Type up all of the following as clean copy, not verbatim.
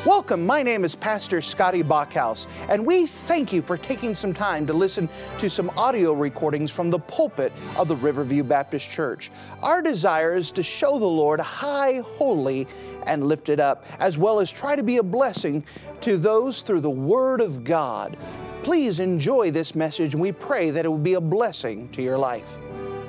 Welcome, my name is Pastor Scotty Bachhaus, and we thank you for taking some time to listen to some audio recordings from the pulpit of the Riverview Baptist Church. Our desire is to show the Lord high, holy, and lifted up, as well as try to be a blessing to those through the Word of God. Please enjoy this message, and we pray that it will be a blessing to your life.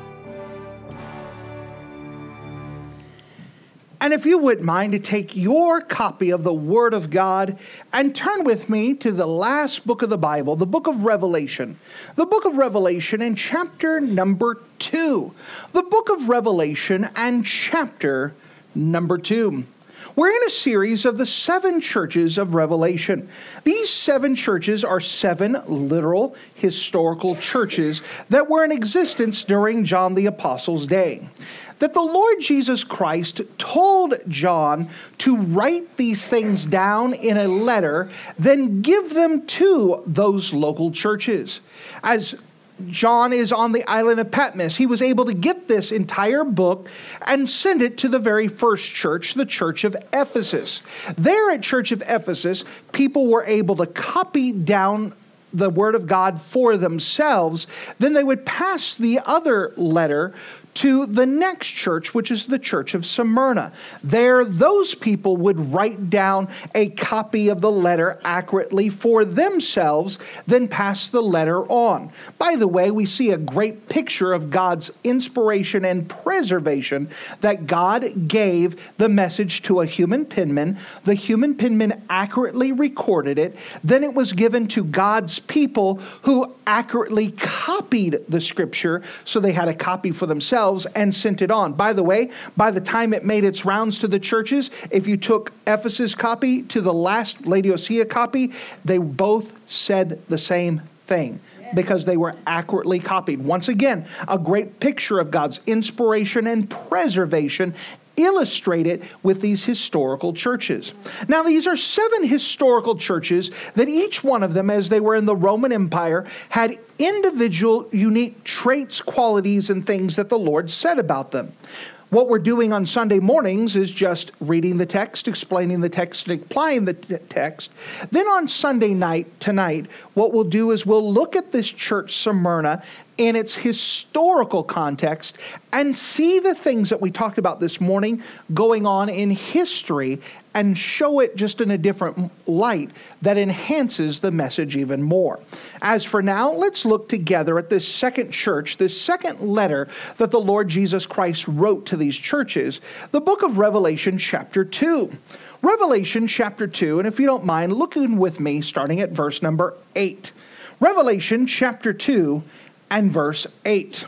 And if you wouldn't mind to take your copy of the Word of God and turn with me to the last book of the Bible, the book of Revelation. The book of Revelation in chapter number 2. The book of Revelation and chapter number 2. We're in a series of the 7 churches of Revelation. These 7 churches are 7 literal historical churches that were in existence during John the Apostle's day. That the Lord Jesus Christ told John to write these things down in a letter, then give them to those local churches. As John is on the island of Patmos, he was able to get this entire book and send it to the very first church, the church of Ephesus. There at Church of Ephesus, people were able to copy down the Word of God for themselves. Then they would pass the other letter to the next church, which is the church of Smyrna. There, those people would write down a copy of the letter accurately for themselves, then pass the letter on. By the way, we see a great picture of God's inspiration and preservation, that God gave the message to a human penman. The human penman accurately recorded it. Then it was given to God's people who accurately copied the scripture, so they had a copy for themselves and sent it on. By the way, by the time it made its rounds to the churches, if you took Ephesus copy to the last Laodicea copy, they both said the same thing, because they were accurately copied. Once again, a great picture of God's inspiration and preservation illustrated with these historical churches. Now, these are 7 historical churches that each one of them, as they were in the Roman Empire, had individual unique traits, qualities, and things that the Lord said about them. What we're doing on Sunday mornings is just reading the text, explaining the text, and applying the text. Then on Sunday night, tonight, what we'll do is we'll look at this church, Smyrna, in its historical context and see the things that we talked about this morning going on in history and show it just in a different light that enhances the message even more. As for now, let's look together at this second church, this second letter that the Lord Jesus Christ wrote to these churches, the book of Revelation chapter 2. Revelation chapter 2, and if you don't mind looking with me starting at verse number 8. Revelation chapter 2 and verse 8.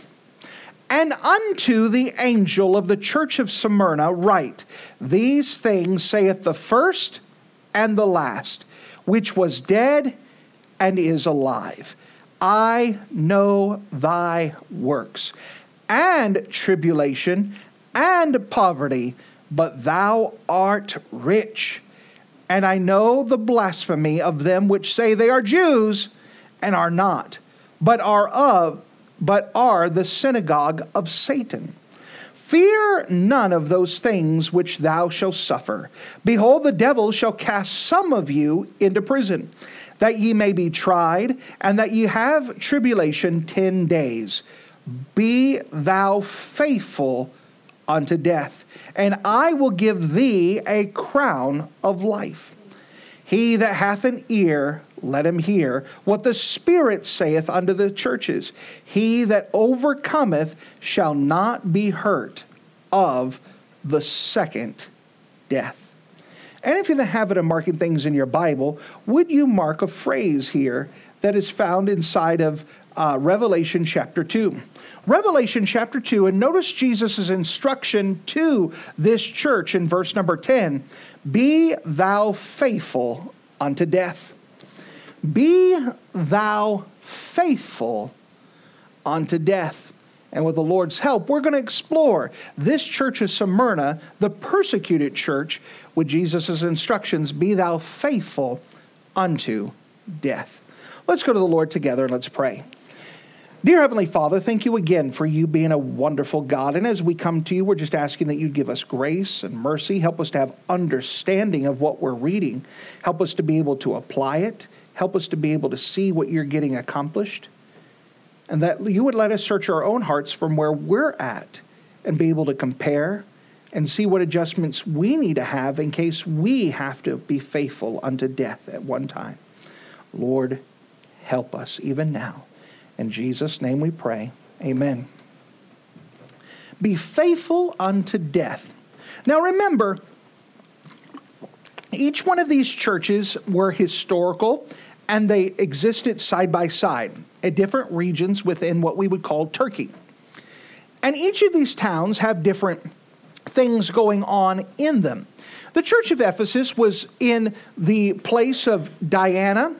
And unto the angel of the church of Smyrna write, These things saith the first and the last, which was dead and is alive. I know thy works, and tribulation, and poverty, but thou art rich. And I know the blasphemy of them which say they are Jews, and are not, but are the synagogue of Satan. Fear none of those things which thou shalt suffer. Behold, the devil shall cast some of you into prison, that ye may be tried, and that ye have tribulation 10 days. Be thou faithful unto death, and I will give thee a crown of life. He that hath an ear, let him hear what the Spirit saith unto the churches. He that overcometh shall not be hurt of the second death. And if you're in the habit of marking things in your Bible, would you mark a phrase here that is found inside of Revelation chapter 2. Revelation chapter 2, and notice Jesus' instruction to this church in verse number 10. Be thou faithful unto death. Be thou faithful unto death. And with the Lord's help, we're going to explore this church of Smyrna, the persecuted church, with Jesus' instructions, be thou faithful unto death. Let's go to the Lord together and let's pray. Dear Heavenly Father, thank you again for you being a wonderful God. And as we come to you, we're just asking that you'd give us grace and mercy. Help us to have understanding of what we're reading. Help us to be able to apply it. Help us to be able to see what you're getting accomplished. And that you would let us search our own hearts from where we're at and be able to compare and see what adjustments we need to have in case we have to be faithful unto death at one time. Lord, help us even now. In Jesus' name we pray. Amen. Be faithful unto death. Now remember, each one of these churches were historical and they existed side by side at different regions within what we would call Turkey. And each of these towns have different things going on in them. The church of Ephesus was in the place of Diana,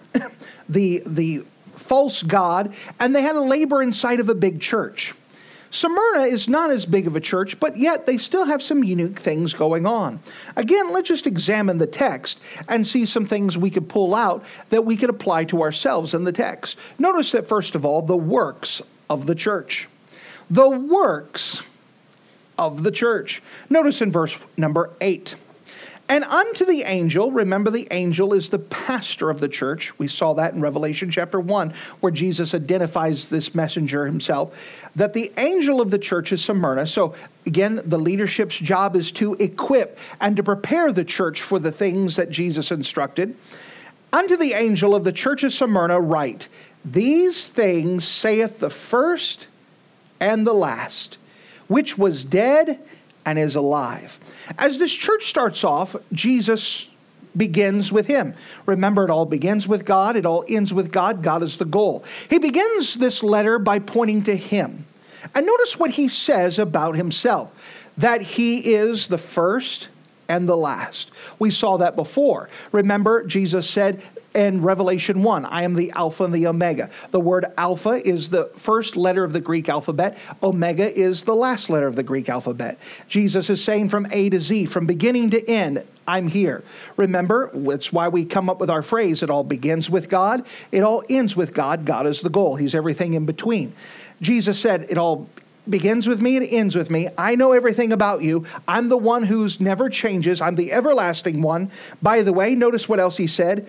the false god, and they had a labor inside of a big church. Smyrna is not as big of a church, but yet they still have some unique things going on. Again, let's just examine the text and see some things we could pull out that we could apply to ourselves in the text. Notice that, first of all, the works of the church. The works of the church. Notice in verse number 8. And unto the angel, remember the angel is the pastor of the church. We saw that in Revelation chapter 1, where Jesus identifies this messenger himself, that the angel of the church is Smyrna. So again, the leadership's job is to equip and to prepare the church for the things that Jesus instructed. Unto the angel of the church of Smyrna write, these things saith the first and the last, which was dead and is alive. As this church starts off, Jesus begins with him. Remember, it all begins with God. It all ends with God. God is the goal. He begins this letter by pointing to him. And notice what he says about himself, that he is the first and the last. We saw that before. Remember, Jesus said in Revelation 1, I am the Alpha and the Omega. The word Alpha is the first letter of the Greek alphabet. Omega is the last letter of the Greek alphabet. Jesus is saying from A to Z, from beginning to end, I'm here. Remember, that's why we come up with our phrase, it all begins with God, it all ends with God. God is the goal. He's everything in between. Jesus said, it all begins with me and ends with me. I know everything about you. I'm the one who's never changes. I'm the everlasting one. By the way, notice what else he said.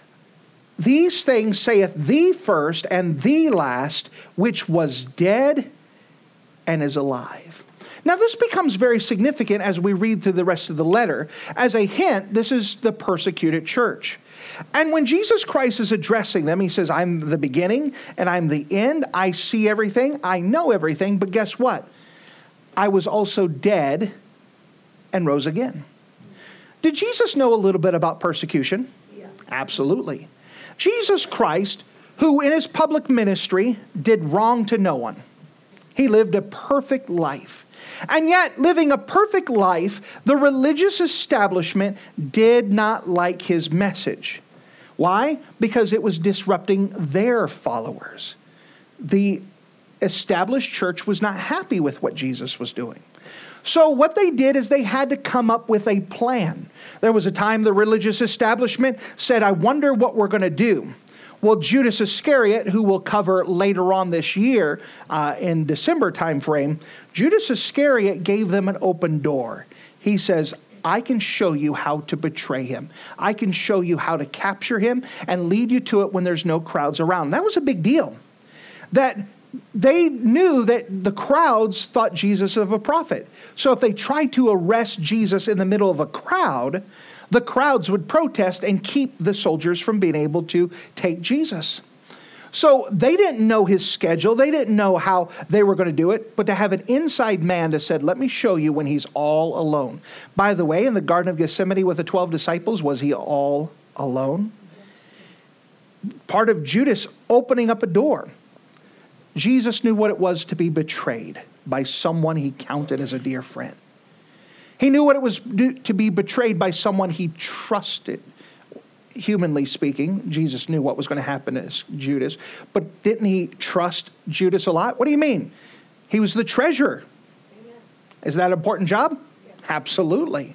These things saith the first and the last, which was dead and is alive. Now this becomes very significant as we read through the rest of the letter. As a hint, this is the persecuted church. And when Jesus Christ is addressing them, he says, I'm the beginning and I'm the end. I see everything. I know everything. But guess what? I was also dead and rose again. Did Jesus know a little bit about persecution? Yes. Absolutely. Jesus Christ, who in his public ministry did wrong to no one. He lived a perfect life. And yet, living a perfect life, the religious establishment did not like his message. Why? Because it was disrupting their followers. The established church was not happy with what Jesus was doing. So what they did is they had to come up with a plan. There was a time the religious establishment said, I wonder what we're going to do. Well, Judas Iscariot, who we'll cover later on this year in December time frame, Judas Iscariot gave them an open door. He says, I can show you how to betray him. I can show you how to capture him and lead you to it when there's no crowds around. That was a big deal. That they knew that the crowds thought Jesus of a prophet. So if they tried to arrest Jesus in the middle of a crowd, the crowds would protest and keep the soldiers from being able to take Jesus. So they didn't know his schedule. They didn't know how they were going to do it. But to have an inside man that said, let me show you when he's all alone. By the way, in the Garden of Gethsemane with the 12 disciples, was he all alone? Part of Judas opening up a door. Jesus knew what it was to be betrayed by someone he counted as a dear friend. He knew what it was to be betrayed by someone he trusted. Humanly speaking, Jesus knew what was going to happen to Judas. But didn't he trust Judas a lot? What do you mean? He was the treasurer. Amen. Is that an important job? Yeah. Absolutely.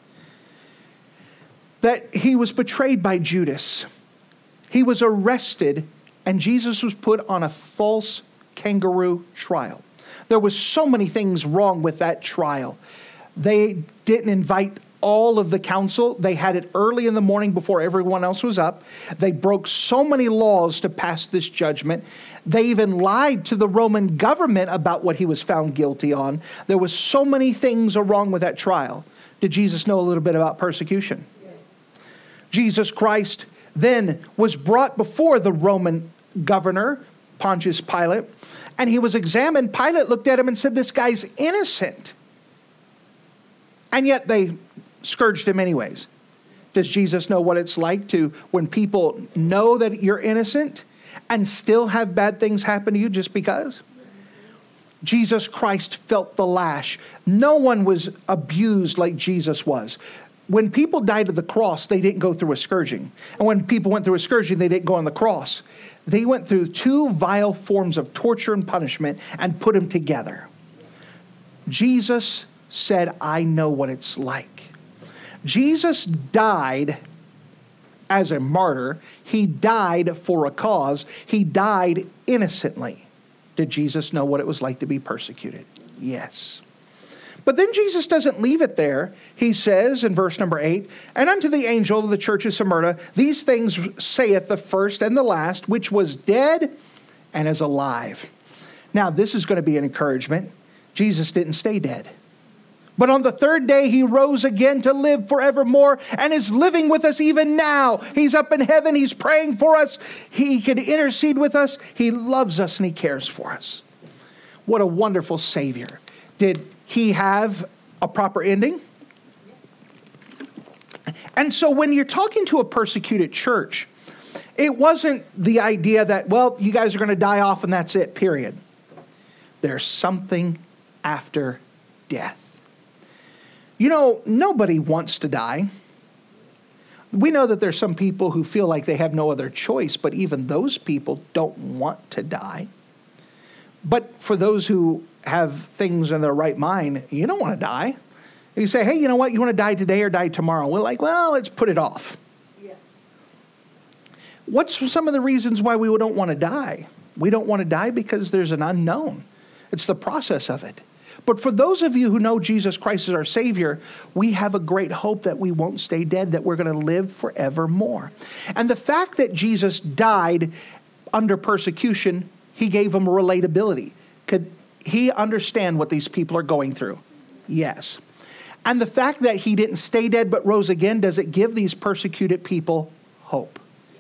That he was betrayed by Judas. He was arrested, and Jesus was put on a false kangaroo trial. There was so many things wrong with that trial. They didn't invite all of the council. They had it early in the morning before everyone else was up. They broke so many laws to pass this judgment. They even lied to the Roman government about what he was found guilty on. There was so many things wrong with that trial. Did Jesus know a little bit about persecution? Yes. Jesus Christ then was brought before the Roman governor, Pontius Pilate, and he was examined. Pilate looked at him and said, "This guy's innocent." And yet they scourged him anyways. Does Jesus know what it's like to, when people know that you're innocent and still have bad things happen to you just because? Jesus Christ felt the lash. No one was abused like Jesus was. When people died at the cross, they didn't go through a scourging. And when people went through a scourging, they didn't go on the cross. They went through two vile forms of torture and punishment and put them together. Jesus said, "I know what it's like." Jesus died as a martyr. He died for a cause. He died innocently. Did Jesus know what it was like to be persecuted? Yes. But then Jesus doesn't leave it there. He says in verse number 8, "And unto the angel of the church of Smyrna, these things saith the first and the last, which was dead and is alive." Now, this is going to be an encouragement. Jesus didn't stay dead. But on the third day, he rose again to live forevermore and is living with us even now. He's up in heaven. He's praying for us. He can intercede with us. He loves us and he cares for us. What a wonderful Savior. Did he have a proper ending? And so when you're talking to a persecuted church, it wasn't the idea that, well, you guys are going to die off and that's it, period. There's something after death. You know, nobody wants to die. We know that there's some people who feel like they have no other choice, but even those people don't want to die. But for those who have things in their right mind, you don't want to die. You say, "Hey, you know what? You want to die today or die tomorrow?" We're like, "Well, let's put it off." Yeah. What's some of the reasons why we don't want to die? We don't want to die because there's an unknown. It's the process of it. But for those of you who know Jesus Christ as our Savior, we have a great hope that we won't stay dead, that we're going to live forevermore. And the fact that Jesus died under persecution, he gave them relatability. Could he understand what these people are going through? Yes. And the fact that he didn't stay dead but rose again, does it give these persecuted people hope?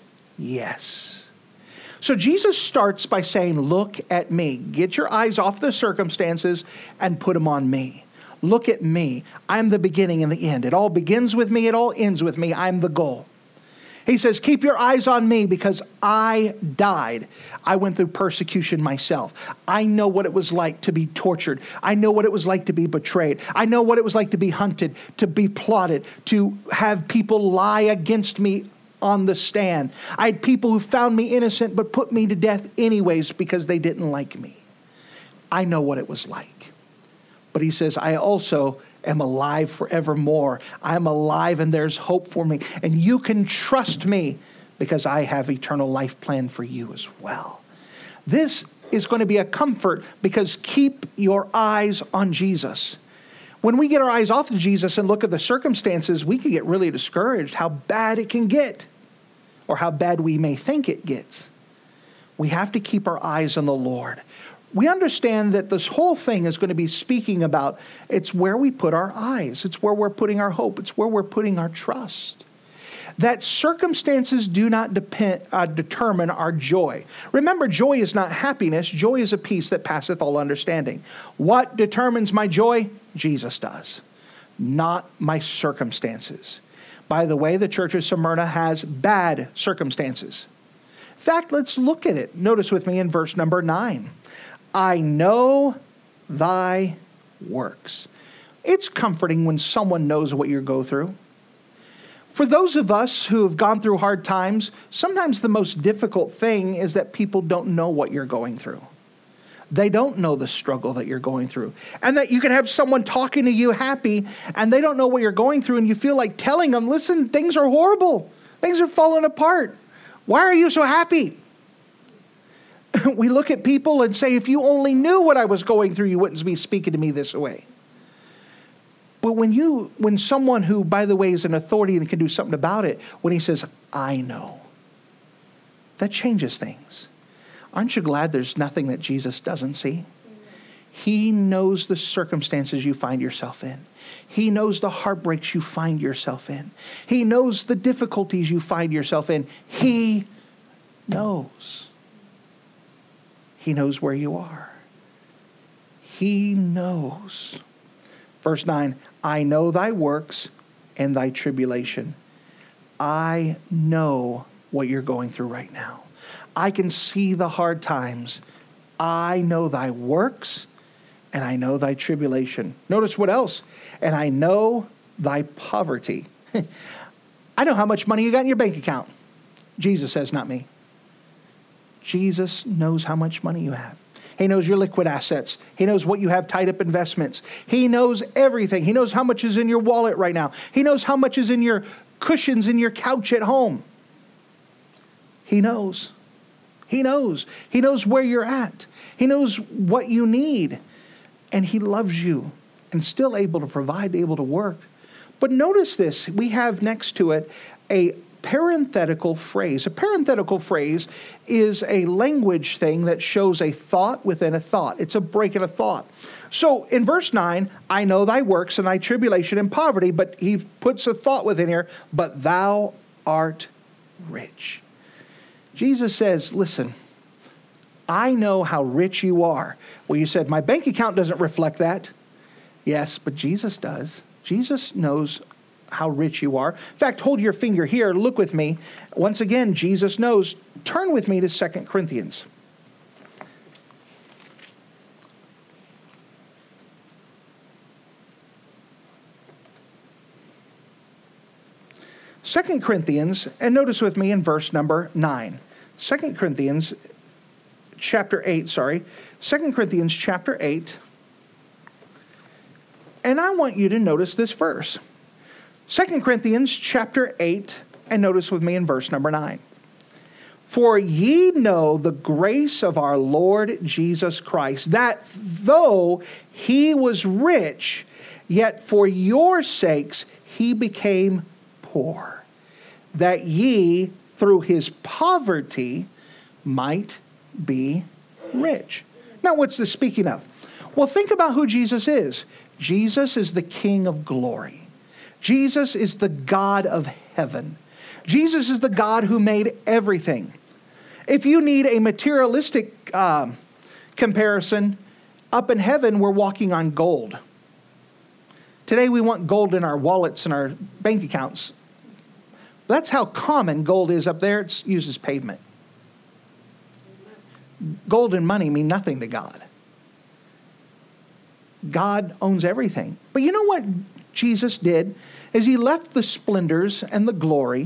Yes. So Jesus starts by saying, "Look at me. Get your eyes off the circumstances and put them on me. Look at me. I'm the beginning and the end. It all begins with me. It all ends with me. I'm the goal." He says, "Keep your eyes on me because I died. I went through persecution myself. I know what it was like to be tortured. I know what it was like to be betrayed. I know what it was like to be hunted, to be plotted, to have people lie against me on the stand. I had people who found me innocent but put me to death anyways because they didn't like me. I know what it was like." But he says, "I also am alive forevermore. I'm alive and there's hope for me. And you can trust me because I have eternal life planned for you as well." This is going to be a comfort because keep your eyes on Jesus. When we get our eyes off of Jesus and look at the circumstances, we can get really discouraged how bad it can get or how bad we may think it gets. We have to keep our eyes on the Lord. We understand that this whole thing is going to be speaking about it's where we put our eyes. It's where we're putting our hope. It's where we're putting our trust. That circumstances do not determine our joy. Remember, joy is not happiness. Joy is a peace that passeth all understanding. What determines my joy? Jesus does, not my circumstances. By the way, the church of Smyrna has bad circumstances. In fact, let's look at it. Notice with me in verse number 9. "I know thy works." It's comforting when someone knows what you go through. For those of us who have gone through hard times, sometimes the most difficult thing is that people don't know what you're going through. They don't know the struggle that you're going through. And that you can have someone talking to you happy and they don't know what you're going through and you feel like telling them, "Listen, things are horrible. Things are falling apart. Why are you so happy?" We look at people and say, if you only knew what I was going through, you wouldn't be speaking to me this way. But when someone who, by the way, is an authority and can do something about it, when he says, I know, that changes things. Aren't you glad there's nothing that Jesus doesn't see? He knows the circumstances you find yourself in. He knows the heartbreaks you find yourself in. He knows the difficulties you find yourself in. He knows. He knows where you are. He knows. Verse 9, I know thy works and thy tribulation. I know what you're going through right now. I can see the hard times. I know thy works and I know thy tribulation. Notice what else? And I know thy poverty. I know how much money you got in your bank account. Jesus says, not me. Jesus knows how much money you have. He knows your liquid assets. He knows what you have tied up investments. He knows everything. He knows how much is in your wallet right now. He knows how much is in your cushions in your couch at home. He knows. He knows. He knows where you're at. He knows what you need. And he loves you and still able to provide, able to work. But notice this. We have next to it a parenthetical phrase. A parenthetical phrase is a language thing that shows a thought within a thought. It's a break in a thought. So in verse 9, I know thy works and thy tribulation and poverty, but he puts a thought within here, but thou art rich. Jesus says, listen, I know how rich you are. Well, you said, my bank account doesn't reflect that. Yes, but Jesus does. Jesus knows how rich you are. In fact, hold your finger here. Look with me. Once again, Jesus knows. Turn with me to 2 Corinthians. Second Corinthians, and notice with me in verse number 9. 2 Corinthians chapter 8, 2 Corinthians chapter 8. And I want you to notice this verse. 2 Corinthians chapter 8, and notice with me in verse number 9. For ye know the grace of our Lord Jesus Christ, that though he was rich, yet for your sakes he became poor, that ye through his poverty might be rich. Now, what's this speaking of? Well, think about who Jesus is. Jesus is the King of glory. Jesus is the God of heaven. Jesus is the God who made everything. If you need a materialistic comparison, up in heaven, we're walking on gold. Today, we want gold in our wallets and our bank accounts. That's how common gold is up there. It's used as pavement. Gold and money mean nothing to God. God owns everything. But you know what Jesus did? Is he left the splendors and the glory,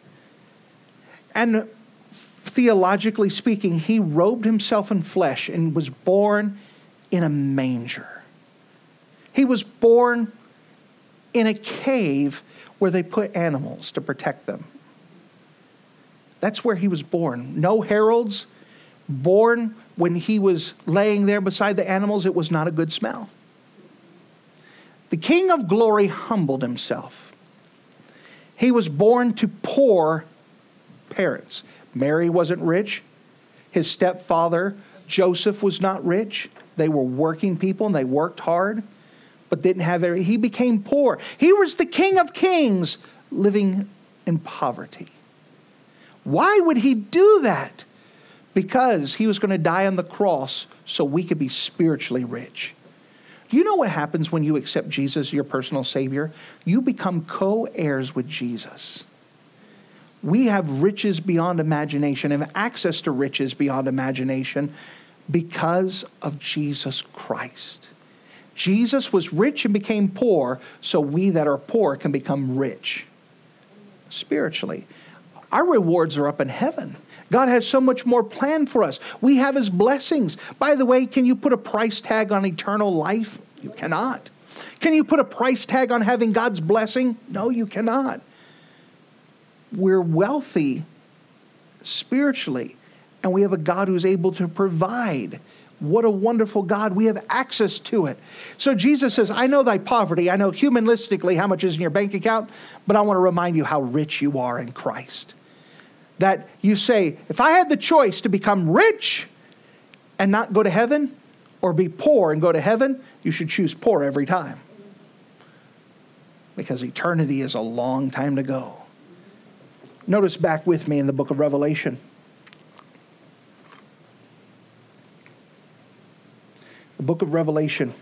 and theologically speaking, he robed himself in flesh and was born in a manger. He was born in a cave where they put animals to protect them. That's where he was born. No heralds. Born when he was laying there beside the animals, it was not a good smell. The King of glory humbled himself. He was born to poor parents. Mary wasn't rich. His stepfather, Joseph, was not rich. They were working people and they worked hard, but didn't have everything. He became poor. He was the King of kings living in poverty. Why would he do that? Because he was going to die on the cross so we could be spiritually rich. Do you know what happens when you accept Jesus, your personal Savior? You become co-heirs with Jesus. We have riches beyond imagination and access to riches beyond imagination because of Jesus Christ. Jesus was rich and became poor so we that are poor can become rich spiritually. Our rewards are up in heaven. God has so much more planned for us. We have his blessings. By the way, can you put a price tag on eternal life? You cannot. Can you put a price tag on having God's blessing? No, you cannot. We're wealthy spiritually, And we have a God who's able to provide. What a wonderful God. We have access to it. So Jesus says, I know thy poverty. I know humanistically how much is in your bank account, but I want to remind you how rich you are in Christ. That you say, if I had the choice to become rich and not go to heaven, or be poor and go to heaven, you should choose poor every time. Because eternity is a long time to go. Notice back with me in the book of Revelation. The book of Revelation.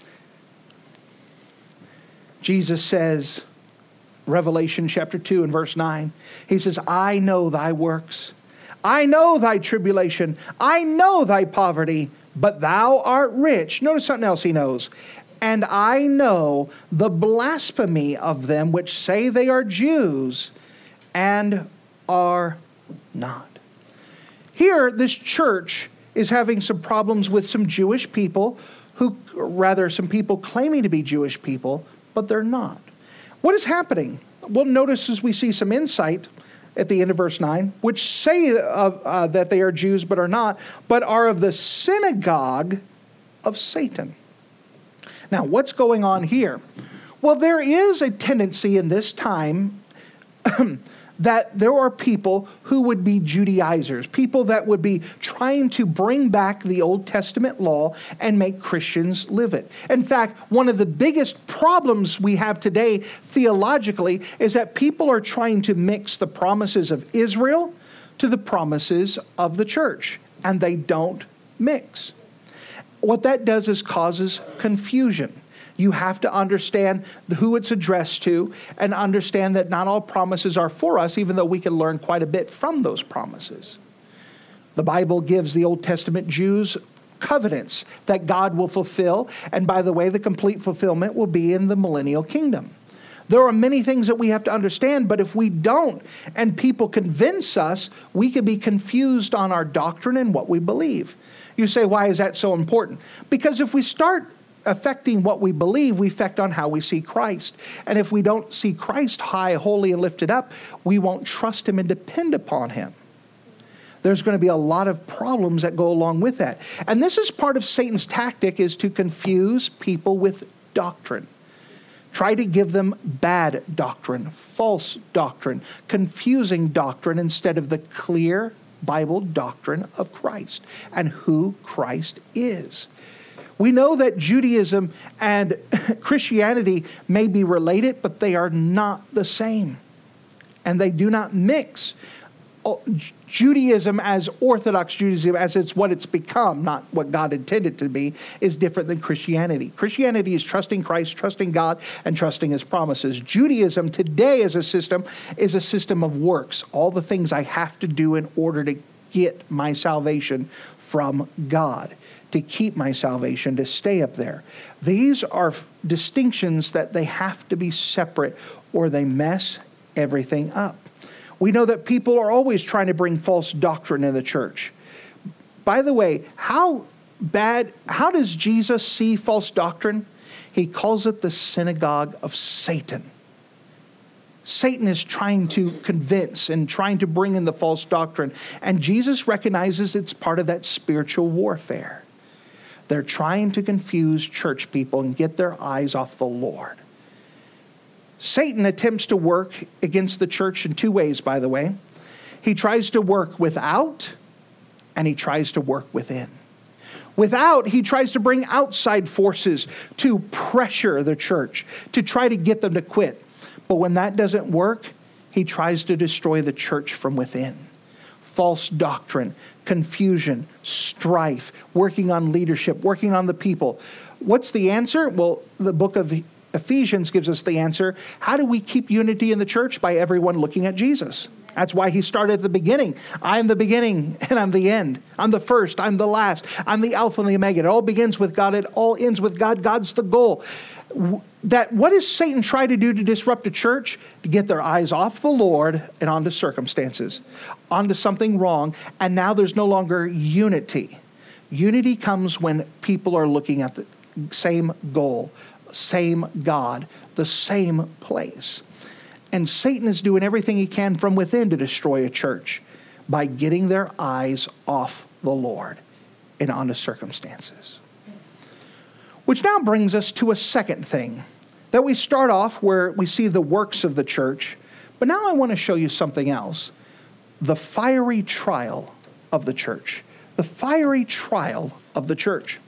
Jesus says, Revelation chapter 2 and verse 9, he says, I know thy works. I know thy tribulation. I know thy poverty, but thou art rich. Notice something else he knows. And I know the blasphemy of them which say they are Jews and are not. Here, this church is having some problems with some Jewish people some people claiming to be Jewish people, but they're not. What is happening? Well, notice as we see some insight at the end of verse 9, which say that they are Jews but are not, but are of the synagogue of Satan. Now, what's going on here? Well, there is a tendency in this time that there are people who would be Judaizers, people that would be trying to bring back the Old Testament law and make Christians live it. In fact, one of the biggest problems we have today theologically is that people are trying to mix the promises of Israel to the promises of the church, and they don't mix. What that does is causes confusion. You have to understand who it's addressed to and understand that not all promises are for us, even though we can learn quite a bit from those promises. The Bible gives the Old Testament Jews covenants that God will fulfill. And by the way, the complete fulfillment will be in the millennial kingdom. There are many things that we have to understand, but if we don't and people convince us, we could be confused on our doctrine and what we believe. You say, why is that so important? Because if we start affecting what we believe, we affect on how we see Christ. And if we don't see Christ high, holy, and lifted up, we won't trust him and depend upon him. There's going to be a lot of problems that go along with that. And this is part of Satan's tactic, is to confuse people with doctrine. Try to give them bad doctrine, false doctrine, confusing doctrine instead of the clear Bible doctrine of Christ and who Christ is. We know that Judaism and Christianity may be related, but they are not the same. And they do not mix. Judaism as Orthodox Judaism, as it's what it's become, not what God intended to be, is different than Christianity. Christianity is trusting Christ, trusting God, and trusting his promises. Judaism today as a system is a system of works. All the things I have to do in order to get my salvation from God, to keep my salvation, to stay up there. These are distinctions that they have to be separate or they mess everything up. We know that people are always trying to bring false doctrine in the church. By the way, how does Jesus see false doctrine? He calls it the synagogue of Satan. Satan is trying to convince and trying to bring in the false doctrine. And Jesus recognizes it's part of that spiritual warfare. They're trying to confuse church people and get their eyes off the Lord. Satan attempts to work against the church in two ways, by the way. He tries to work without, and he tries to work within. Without, he tries to bring outside forces to pressure the church, to try to get them to quit. But when that doesn't work, he tries to destroy the church from within. False doctrine, confusion, strife, working on leadership, working on the people. What's the answer? Well, the book of Ephesians gives us the answer. How do we keep unity in the church? By everyone looking at Jesus. That's why he started at the beginning. I am the beginning and I'm the end. I'm the first. I'm the last. I'm the Alpha and the Omega. It all begins with God. It all ends with God. God's the goal. What does Satan try to do to disrupt a church? To get their eyes off the Lord and onto circumstances, onto something wrong. And now there's no longer unity. Unity comes when people are looking at the same goal, same God, the same place. And Satan is doing everything he can from within to destroy a church. by getting their eyes off the Lord and onto circumstances. Which now brings us to a second thing, that we start off where we see the works of the church, but now I want to show you something else. The fiery trial of the church. The fiery trial of the church.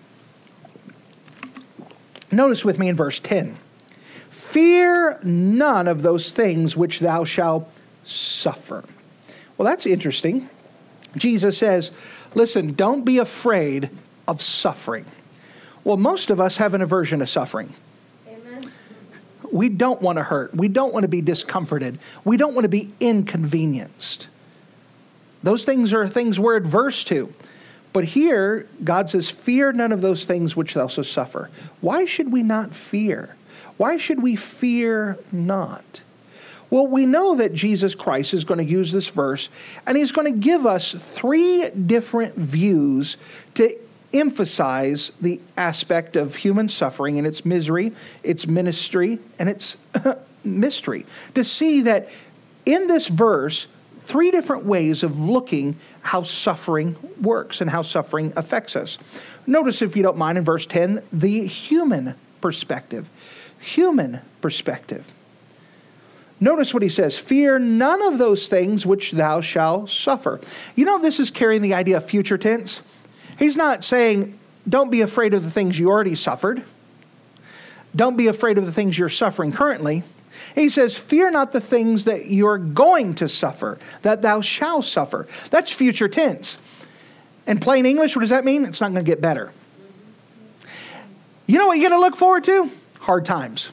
Notice with me in verse 10. Fear none of those things which thou shalt suffer. Well, that's interesting. Jesus says, listen, don't be afraid of suffering. Well, most of us have an aversion to suffering. Amen. We don't want to hurt. We don't want to be discomforted. We don't want to be inconvenienced. Those things are things we're adverse to. But here, God says, fear none of those things which thou shalt suffer. Why should we not fear? Why should we fear not? Well, we know that Jesus Christ is going to use this verse, and he's going to give us three different views to emphasize the aspect of human suffering and its misery, its ministry, and its mystery. To see that in this verse, three different ways of looking how suffering works and how suffering affects us. Notice, if you don't mind, in verse 10, the human perspective. Human perspective. Notice what he says, fear none of those things which thou shalt suffer. You know, this is carrying the idea of future tense. He's not saying, don't be afraid of the things you already suffered. Don't be afraid of the things you're suffering currently. He says, fear not the things that you're going to suffer, that thou shalt suffer. That's future tense. In plain English, what does that mean? It's not going to get better. You know what you're going to look forward to? Hard times.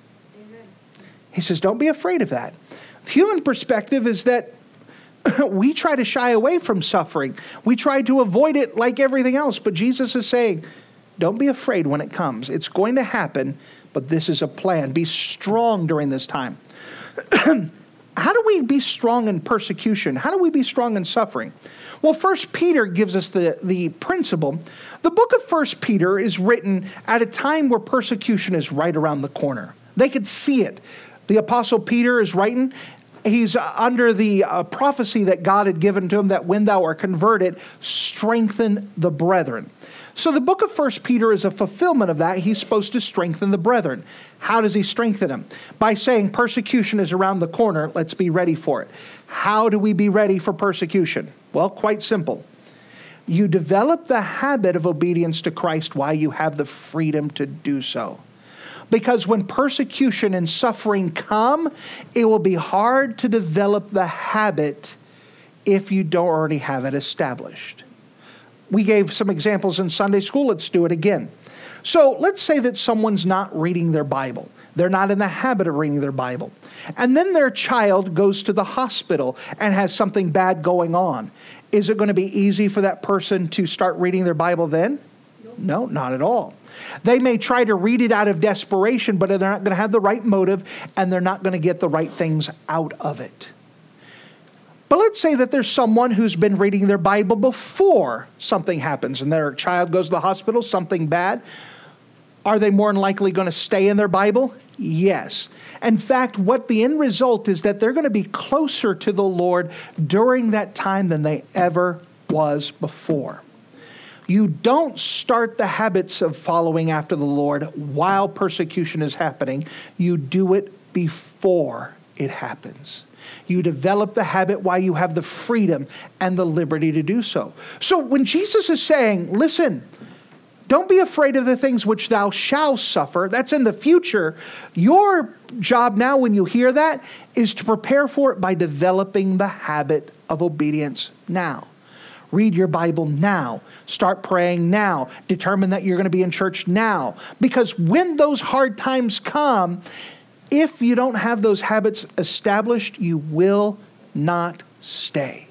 He says, don't be afraid of that. The human perspective is that we try to shy away from suffering. We try to avoid it like everything else. But Jesus is saying, don't be afraid when it comes. It's going to happen, but this is a plan. Be strong during this time. How do we be strong in persecution? How do we be strong in suffering? Well, 1 Peter gives us the principle. The book of 1 Peter is written at a time where persecution is right around the corner. They could see it. The Apostle Peter is writing. He's under the prophecy that God had given to him that when thou art converted, strengthen the brethren. So the book of 1 Peter is a fulfillment of that. He's supposed to strengthen the brethren. How does he strengthen them? By saying persecution is around the corner. Let's be ready for it. How do we be ready for persecution? Well, quite simple. You develop the habit of obedience to Christ while you have the freedom to do so. Because when persecution and suffering come, it will be hard to develop the habit if you don't already have it established. We gave some examples in Sunday school. Let's do it again. So let's say that someone's not reading their Bible. They're not in the habit of reading their Bible. And then their child goes to the hospital and has something bad going on. Is it going to be easy for that person to start reading their Bible then? No, not at all. They may try to read it out of desperation, but they're not going to have the right motive, and they're not going to get the right things out of it. But let's say that there's someone who's been reading their Bible before something happens, and their child goes to the hospital, something bad. Are they more than likely going to stay in their Bible? Yes. In fact, what the end result is that they're going to be closer to the Lord during that time than they ever was before. You don't start the habits of following after the Lord while persecution is happening. You do it before it happens. You develop the habit while you have the freedom and the liberty to do so. So when Jesus is saying, listen, don't be afraid of the things which thou shalt suffer, that's in the future. Your job now when you hear that is to prepare for it by developing the habit of obedience now. Read your Bible now. Start praying now. Determine that you're going to be in church now. Because when those hard times come, if you don't have those habits established, you will not stay.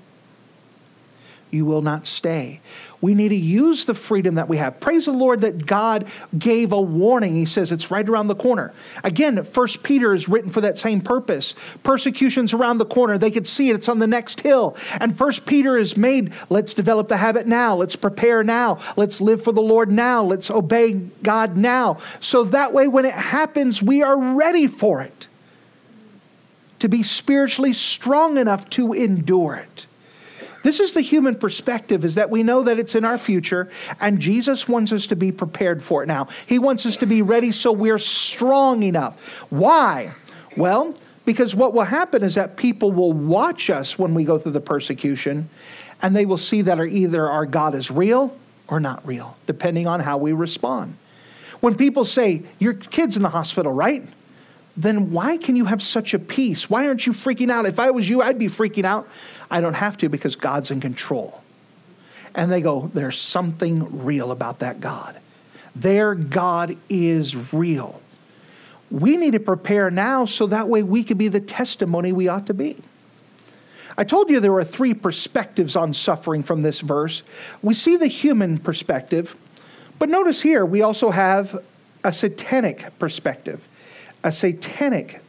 You will not stay. We need to use the freedom that we have. Praise the Lord that God gave a warning. He says it's right around the corner. Again, 1 Peter is written for that same purpose. Persecution's around the corner. They could see it. It's on the next hill. And 1 Peter is made, let's develop the habit now. Let's prepare now. Let's live for the Lord now. Let's obey God now. So that way when it happens, we are ready for it. To be spiritually strong enough to endure it. This is the human perspective, is that we know that it's in our future, and Jesus wants us to be prepared for it now. He wants us to be ready so we're strong enough. Why? Well, because what will happen is that people will watch us when we go through the persecution, and they will see that either our God is real or not real, depending on how we respond. When people say, your kid's in the hospital, right? Then why can you have such a peace? Why aren't you freaking out? If I was you, I'd be freaking out. I don't have to, because God's in control. And they go, there's something real about that God. Their God is real. We need to prepare now so that way we can be the testimony we ought to be. I told you there were 3 perspectives on suffering from this verse. We see the human perspective, but notice here we also have a satanic perspective. A satanic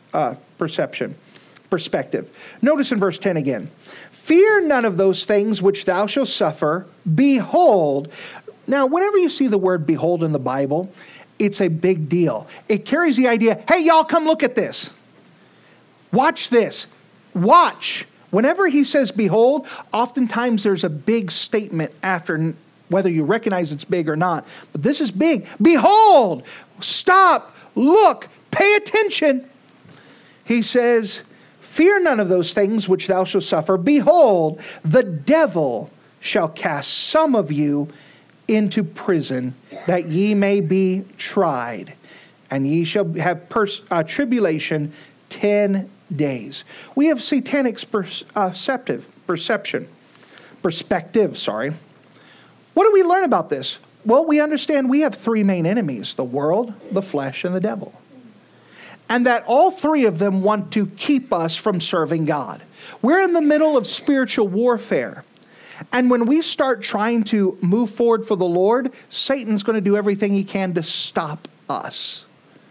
perspective. Notice in verse 10 again. Fear none of those things which thou shalt suffer. Behold. Now, whenever you see the word behold in the Bible, it's a big deal. It carries the idea, hey, y'all, come look at this. Watch this. Watch. Whenever he says behold, oftentimes there's a big statement after, whether you recognize it's big or not. But this is big. Behold. Stop. Look. Pay attention. He says, fear none of those things which thou shalt suffer. Behold, the devil shall cast some of you into prison, that ye may be tried. And ye shall have tribulation 10 days. We have satanic perspective. What do we learn about this? Well, we understand we have 3 main enemies: the world, the flesh, and the devil. And that all 3 of them want to keep us from serving God. We're in the middle of spiritual warfare. And when we start trying to move forward for the Lord, Satan's going to do everything he can to stop us.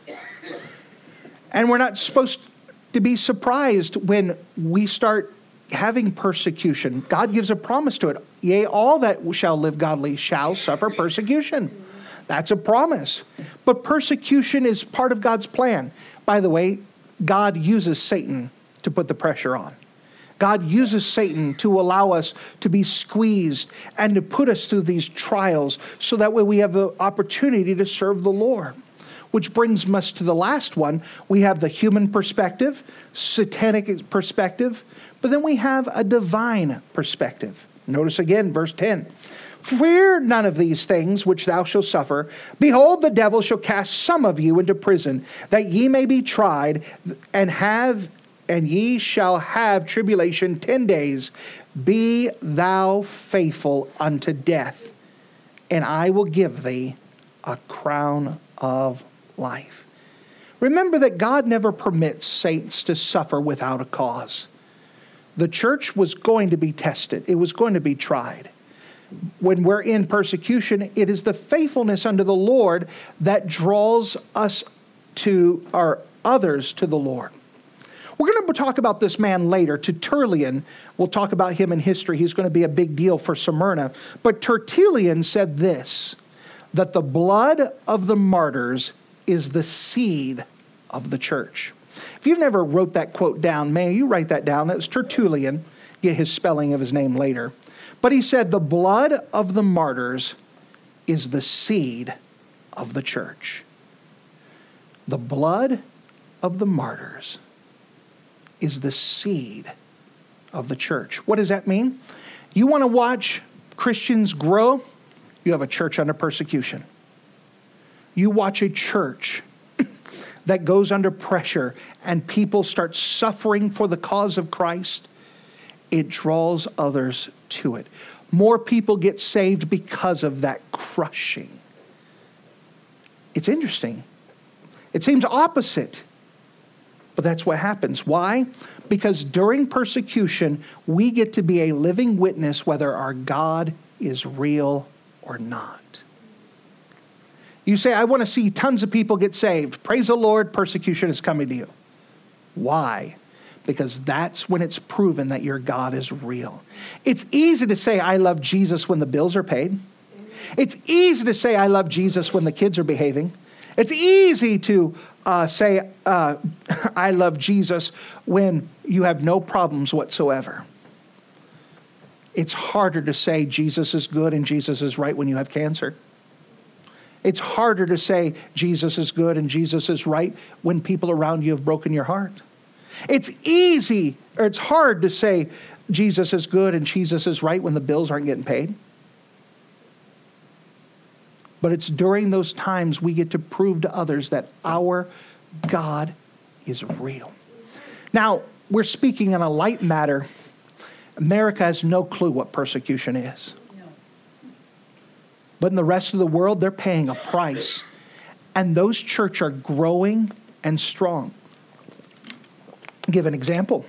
And we're not supposed to be surprised when we start having persecution. God gives a promise to it. Yea, all that shall live godly shall suffer persecution. That's a promise. But persecution is part of God's plan. By the way, God uses Satan to put the pressure on. God uses Satan to allow us to be squeezed and to put us through these trials so that way we have the opportunity to serve the Lord. Which brings us to the last one. We have the human perspective, satanic perspective, but then we have a divine perspective. Notice again, verse 10. Fear none of these things which thou shalt suffer. Behold, the devil shall cast some of you into prison, that ye may be tried, and ye shall have tribulation 10 days. Be thou faithful unto death, and I will give thee a crown of life. Remember that God never permits saints to suffer without a cause. The church was going to be tested. It was going to be tried. When we're in persecution, it is the faithfulness unto the Lord that draws us to our others to the Lord. We're going to talk about this man later, Tertullian. We'll talk about him in history. He's going to be a big deal for Smyrna. But Tertullian said this, that the blood of the martyrs is the seed of the church. If you've never wrote that quote down, may you write that down. That was Tertullian. Get his spelling of his name later. But he said the blood of the martyrs is the seed of the church. The blood of the martyrs is the seed of the church. What does that mean? You want to watch Christians grow? You have a church under persecution. You watch a church that goes under pressure and people start suffering for the cause of Christ. It draws others to it. More people get saved because of that crushing. It's interesting. It seems opposite, but that's what happens. Why? Because during persecution, we get to be a living witness whether our God is real or not. You say, I want to see tons of people get saved. Praise the Lord, persecution is coming to you. Why? Because that's when it's proven that your God is real. It's easy to say, I love Jesus when the bills are paid. It's easy to say, I love Jesus when the kids are behaving. It's easy to say, I love Jesus when you have no problems whatsoever. It's harder to say Jesus is good and Jesus is right when you have cancer. It's harder to say Jesus is good and Jesus is right when people around you have broken your heart. It's hard to say Jesus is good and Jesus is right when the bills aren't getting paid. But it's during those times we get to prove to others that our God is real. Now, we're speaking on a light matter. America has no clue what persecution is. But in the rest of the world, they're paying a price. And those churches are growing and strong. I'll give an example.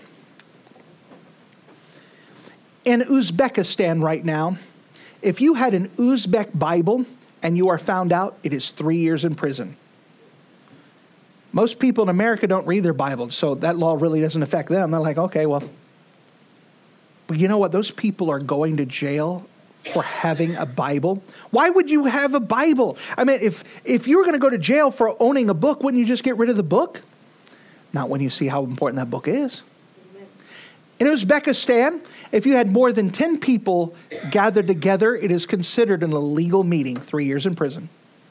In Uzbekistan right now, if you had an Uzbek Bible and you are found out, it is 3 years in prison. Most people in America don't read their Bible, so that law really doesn't affect them. They're like, okay, well. But you know what? Those people are going to jail for having a Bible. Why would you have a Bible? I mean, if you were going to go to jail for owning a book, wouldn't you just get rid of the book? Not when you see how important that book is. In Uzbekistan, if you had more than 10 people gathered together, it is considered an illegal meeting, 3 years in prison.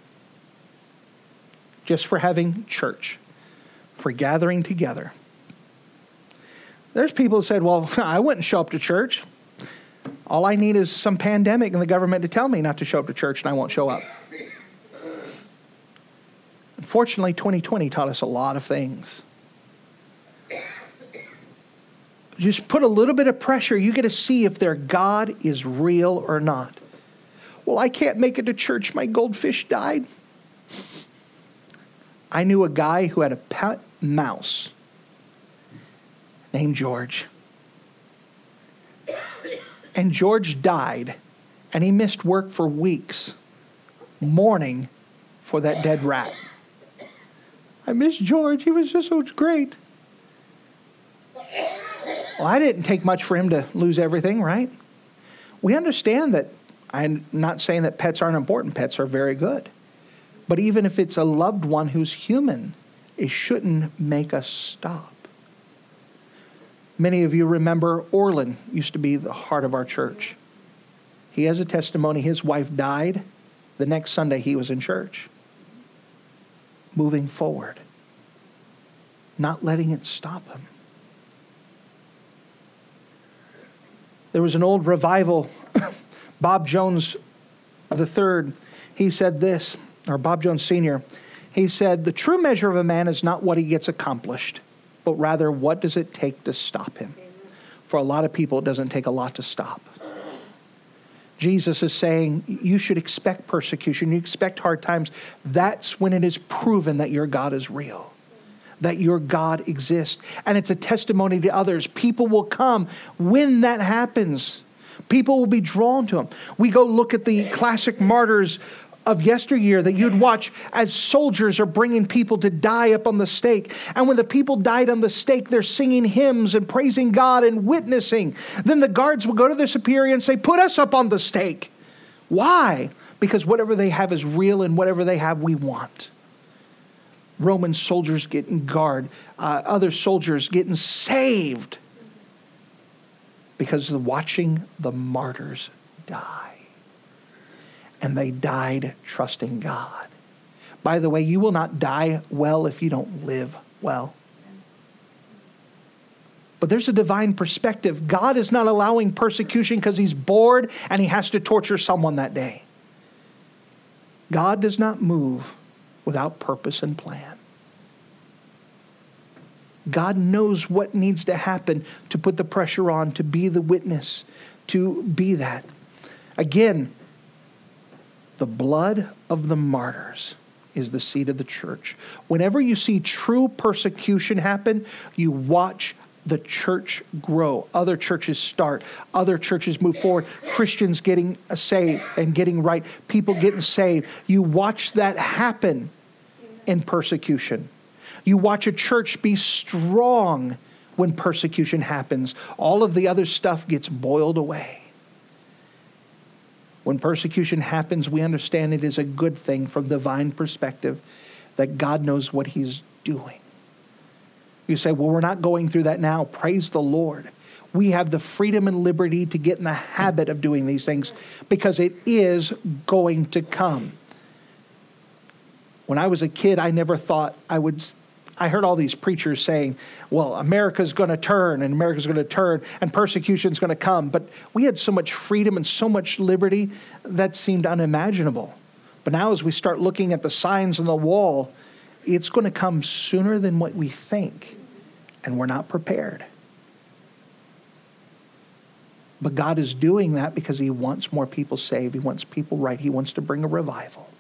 Just for having church, for gathering together. There's people who said, well, I wouldn't show up to church. All I need is some pandemic and the government to tell me not to show up to church, and I won't show up. Unfortunately, 2020 taught us a lot of things. Just put a little bit of pressure. You get to see if their God is real or not. Well, I can't make it to church. My goldfish died. I knew a guy who had a pet mouse named George. And George died, and he missed work for weeks, mourning for that dead rat. I miss George. He was just so great. Well, I didn't take much for him to lose everything, right? We understand that. I'm not saying that pets aren't important. Pets are very good. But even if it's a loved one who's human, it shouldn't make us stop. Many of you remember Orland used to be the heart of our church. He has a testimony. His wife died. The next Sunday he was in church. Moving forward. Not letting it stop him. There was an old revival. Bob Jones III, he said this, or Bob Jones Sr., he said, the true measure of a man is not what he gets accomplished, but rather what does it take to stop him. For a lot of people, it doesn't take a lot to stop. Jesus is saying you should expect persecution. You expect hard times. That's when it is proven that your God is real, that your God exists. And it's a testimony to others. People will come when that happens. People will be drawn to him. We go look at the classic martyrs of yesteryear that you'd watch as soldiers are bringing people to die up on the stake. And when the people died on the stake, they're singing hymns and praising God and witnessing. Then the guards will go to their superior and say, put us up on the stake. Why? Because whatever they have is real, and whatever they have we want. Roman soldiers getting guard, other soldiers getting saved because of watching the martyrs die. And they died trusting God. By the way, you will not die well if you don't live well. But there's a divine perspective. God is not allowing persecution because he's bored and he has to torture someone that day. God does not move without purpose and plan. God knows what needs to happen to put the pressure on, to be the witness, to be that. Again, the blood of the martyrs is the seed of the church. Whenever you see true persecution happen, you watch the church grow. Other churches start. Other churches move forward. Christians getting saved and getting right. People getting saved. You watch that happen in persecution. You watch a church be strong when persecution happens. All of the other stuff gets boiled away. When persecution happens, we understand it is a good thing from divine perspective, that God knows what he's doing. You say, well, we're not going through that now. Praise the Lord. we have the freedom and liberty to get in the habit of doing these things because it is going to come. When I was a kid, I never thought I heard all these preachers saying, well, America's going to turn and persecution's going to come. But we had so much freedom and so much liberty that seemed unimaginable. But now as we start looking at the signs on the wall, it's going to come sooner than what we think. And we're not prepared. But God is doing that because he wants more people saved. He wants people right. He wants to bring a revival.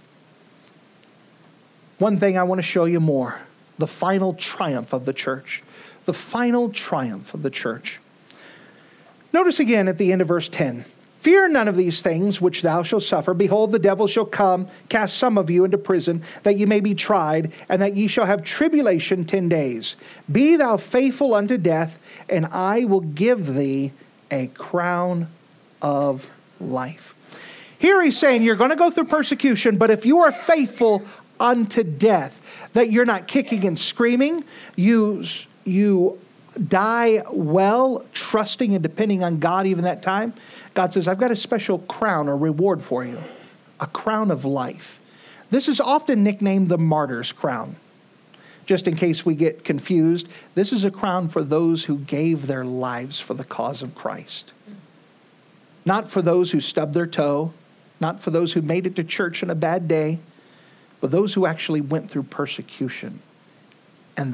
One thing I want to show you more. The final triumph of the church. The final triumph of the church. Notice again at the end of verse 10. Fear none of these things which thou shalt suffer. Behold, the devil shall come, cast some of you into prison, that ye may be tried, and that ye shall have tribulation 10 days. Be thou faithful unto death, and I will give thee a crown of life. Here he's saying you're going to go through persecution, but if you are faithful unto death, that you're not kicking and screaming, you die well, trusting and depending on God even that time, God says, I've got a special crown or reward for you, a crown of life. This is often nicknamed the martyr's crown. Just in case we get confused, this is a crown for those who gave their lives for the cause of Christ. Not for those who stubbed their toe, not for those who made it to church on a bad day, but those who actually went through persecution. And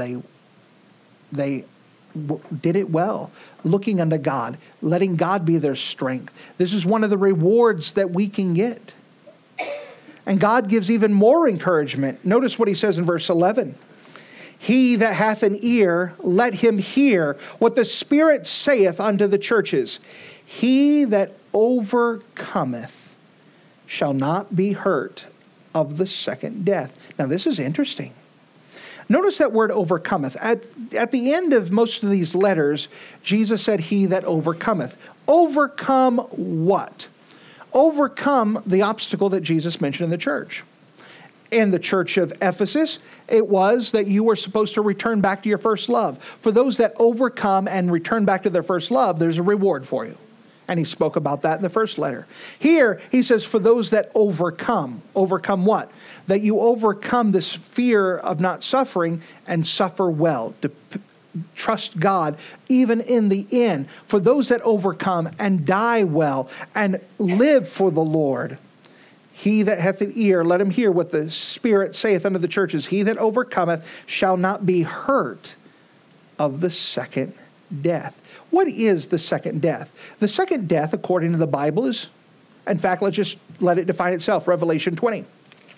they did it well, looking unto God, letting God be their strength. This is one of the rewards that we can get. And God gives even more encouragement. Notice what he says in verse 11. He that hath an ear, let him hear what the Spirit saith unto the churches. He that overcometh shall not be hurt of the second death. Now this is interesting. Notice that word overcometh. At the end of most of these letters, Jesus said, he that overcometh. Overcome what? Overcome the obstacle that Jesus mentioned in the church. In the church of Ephesus, it was that you were supposed to return back to your first love. For those that overcome and return back to their first love, there's a reward for you. And he spoke about that in the first letter. Here, he says, for those that overcome. Overcome what? That you overcome this fear of not suffering and suffer well. To trust God even in the end. For those that overcome and die well and live for the Lord. He that hath an ear, let him hear what the Spirit saith unto the churches. He that overcometh shall not be hurt of the second death. What is the second death? The second death, according to the Bible, is, in fact, let's just let it define itself. Revelation 20.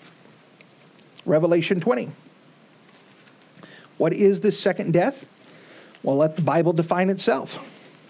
Revelation 20. What is this second death? Well, let the Bible define itself.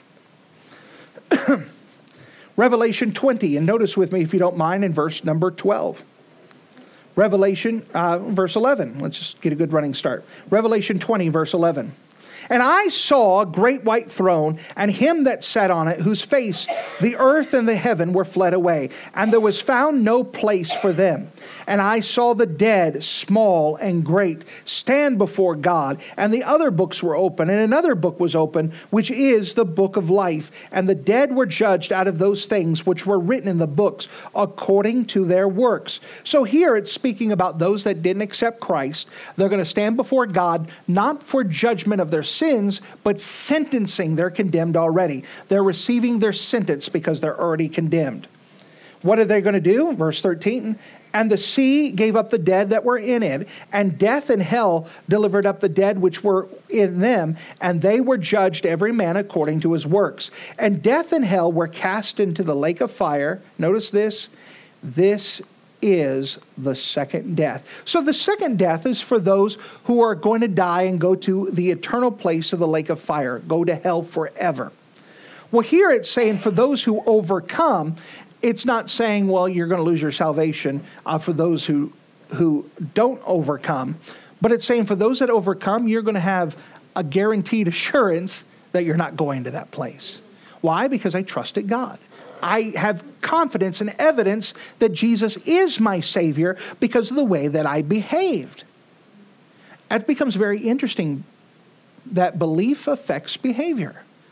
Revelation 20, and notice with me, if you don't mind, in verse number 12. Revelation, verse 11. Let's just get a good running start. Revelation 20, verse 11. And I saw a great white throne, and him that sat on it, whose face the earth and the heaven were fled away, and there was found no place for them. And I saw the dead, small and great, stand before God, and the other books were open, and another book was open, which is the book of life. And the dead were judged out of those things which were written in the books, according to their works. So here it's speaking about those that didn't accept Christ. They're going to stand before God, not for judgment of their sins, but sentencing. They're condemned already. They're receiving their sentence because they're already condemned. What are they going to do? Verse 13. And the sea gave up the dead that were in it, and death and hell delivered up the dead which were in them, and they were judged every man according to his works. And death and hell were cast into the lake of fire. Notice this. This is the second death. So the second death is for those who are going to die and go to the eternal place of the lake of fire, go to hell forever. Well, here it's saying for those who overcome, it's not saying, well, you're going to lose your salvation for those who don't overcome. But it's saying for those that overcome, you're going to have a guaranteed assurance that you're not going to that place. Why? Because I trusted God. I have confidence and evidence that Jesus is my Savior because of the way that I behaved. It becomes very interesting that belief affects behavior.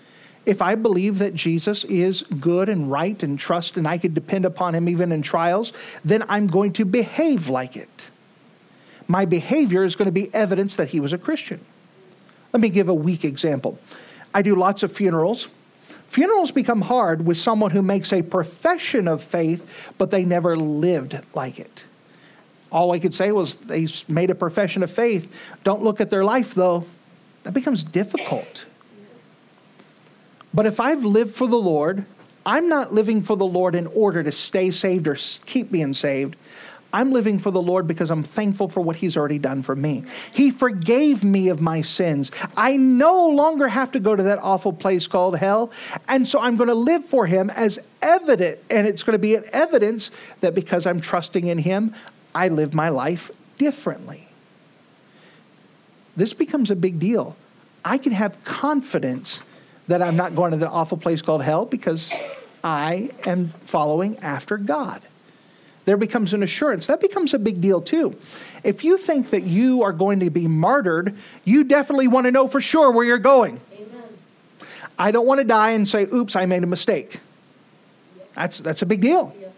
If I believe that Jesus is good and right and trust and I could depend upon him even in trials, then I'm going to behave like it. My behavior is going to be evidence that he was a Christian. Let me give a weak example. I do lots of funerals. Funerals become hard with someone who makes a profession of faith, but they never lived like it. All I could say was they made a profession of faith. Don't look at their life, though. That becomes difficult. But if I've lived for the Lord, I'm not living for the Lord in order to stay saved or keep being saved. I'm living for the Lord because I'm thankful for what he's already done for me. He forgave me of my sins. I no longer have to go to that awful place called hell. And so I'm going to live for him as evident. And it's going to be an evidence that because I'm trusting in him, I live my life differently. This becomes a big deal. I can have confidence that I'm not going to the awful place called hell because I am following after God. There becomes an assurance. That becomes a big deal too. If you think that you are going to be martyred, you definitely want to know for sure where you're going. Amen. I don't want to die and say, oops, I made a mistake. That's a big deal. Yeah.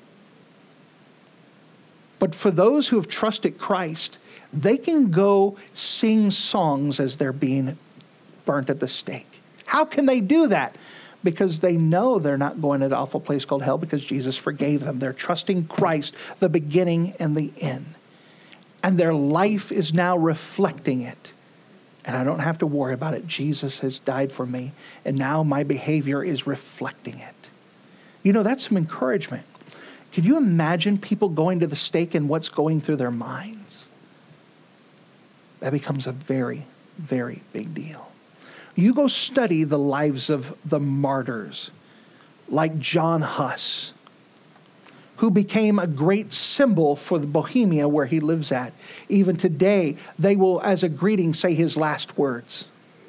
But for those who have trusted Christ, they can go sing songs as they're being burnt at the stake. How can they do that? Because they know they're not going to the awful place called hell because Jesus forgave them. They're trusting Christ, the beginning and the end. And their life is now reflecting it. And I don't have to worry about it. Jesus has died for me. And now my behavior is reflecting it. You know, that's some encouragement. Can you imagine people going to the stake and what's going through their minds? That becomes a very, very big deal. You go study the lives of the martyrs, like John Huss, who became a great symbol for the Bohemia where he lives at. Even today, they will, as a greeting, say his last words.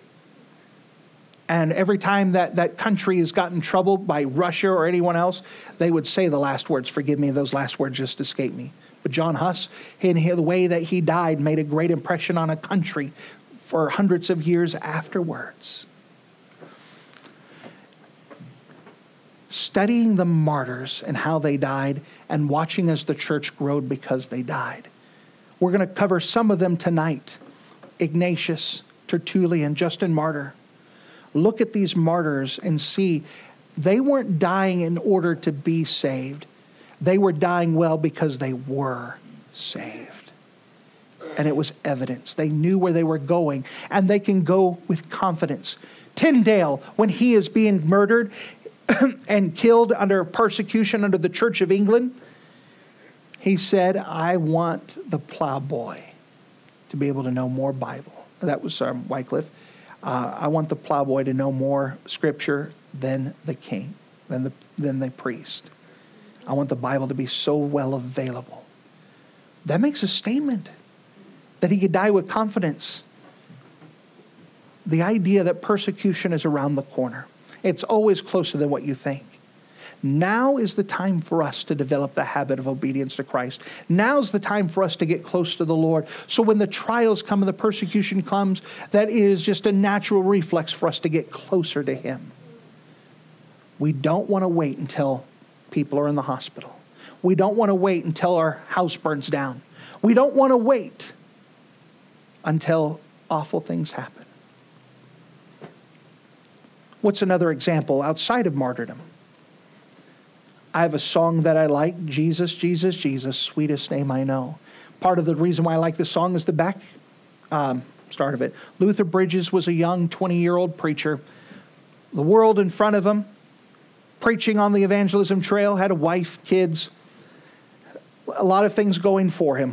And every time that country has gotten in trouble by Russia or anyone else, they would say the last words. Forgive me, those last words just escaped me. But John Huss, in the way that he died, made a great impression on a country for hundreds of years afterwards. Studying the martyrs and how they died and watching as the church growed because they died. We're going to cover some of them tonight. Ignatius, Tertullian, Justin Martyr. Look at these martyrs and see they weren't dying in order to be saved. They were dying well because they were saved. And it was evidence. They knew where they were going, and they can go with confidence. Tyndale, when he is being murdered and killed under persecution under the Church of England, he said, I want the plowboy to be able to know more Bible. That was Wycliffe. I want the plowboy to know more Scripture than the king, than the priest. I want the Bible to be so well available. That makes a statement. That he could die with confidence. The idea that persecution is around the corner. It's always closer than what you think. Now is the time for us to develop the habit of obedience to Christ. Now's the time for us to get close to the Lord. So when the trials come and the persecution comes, that is just a natural reflex for us to get closer to him. We don't want to wait until people are in the hospital. We don't want to wait until our house burns down. We don't want to wait until awful things happen. What's another example outside of martyrdom? I have a song that I like, Jesus, Jesus, Jesus, sweetest name I know. Part of the reason why I like this song is the back start of it. Luther Bridges was a young 20-year-old preacher. The world in front of him, preaching on the evangelism trail, had a wife, kids, a lot of things going for him.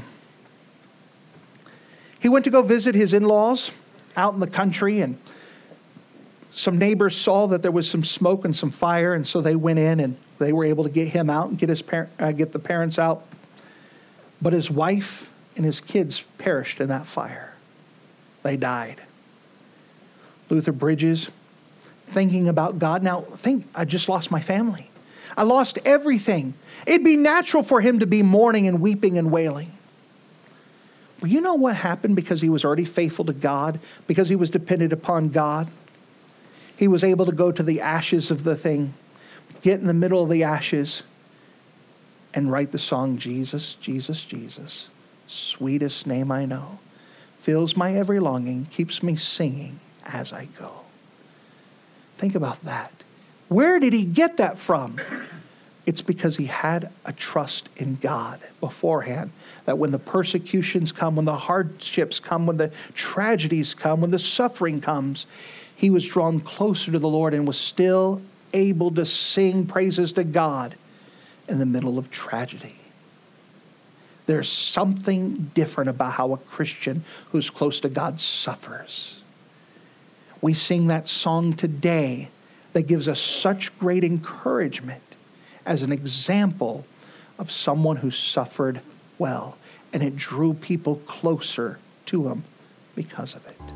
He went to go visit his in-laws out in the country, and some neighbors saw that there was some smoke and some fire, and so they went in and they were able to get him out and get the parents out. But his wife and his kids perished in that fire. They died. Luther Bridges, thinking about God. Now, I just lost my family. I lost everything. It'd be natural for him to be mourning and weeping and wailing. But you know what happened because he was already faithful to God, because he was dependent upon God? He was able to go to the ashes of the thing, get in the middle of the ashes, and write the song, Jesus, Jesus, Jesus, sweetest name I know, fills my every longing, keeps me singing as I go. Think about that. Where did he get that from? It's because he had a trust in God beforehand, that when the persecutions come, when the hardships come, when the tragedies come, when the suffering comes, he was drawn closer to the Lord and was still able to sing praises to God in the middle of tragedy. There's something different about how a Christian who's close to God suffers. We sing that song today that gives us such great encouragement as an example of someone who suffered well, and it drew people closer to him because of it.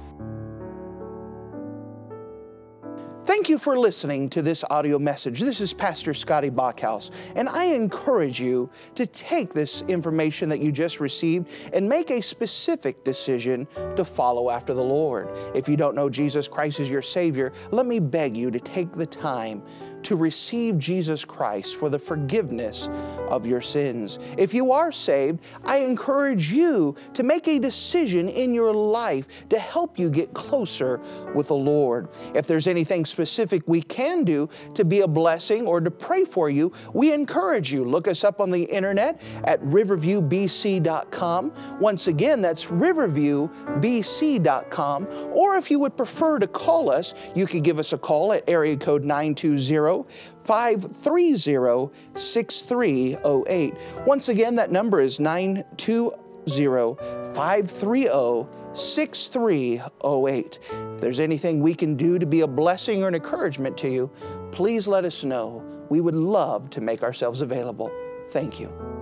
Thank you for listening to this audio message. This is Pastor Scotty Bachhaus, and I encourage you to take this information that you just received and make a specific decision to follow after the Lord. If you don't know Jesus Christ as your Savior, let me beg you to take the time to receive Jesus Christ for the forgiveness of your sins. If you are saved, I encourage you to make a decision in your life to help you get closer with the Lord. If there's anything specific we can do to be a blessing or to pray for you, we encourage you. Look us up on the internet at riverviewbc.com. Once again, that's riverviewbc.com. Or if you would prefer to call us, you can give us a call at area code 920-530-6308. Once again, that number is 920-530-6308. If there's anything we can do to be a blessing or an encouragement to you, please let us know. We would love to make ourselves available. Thank you.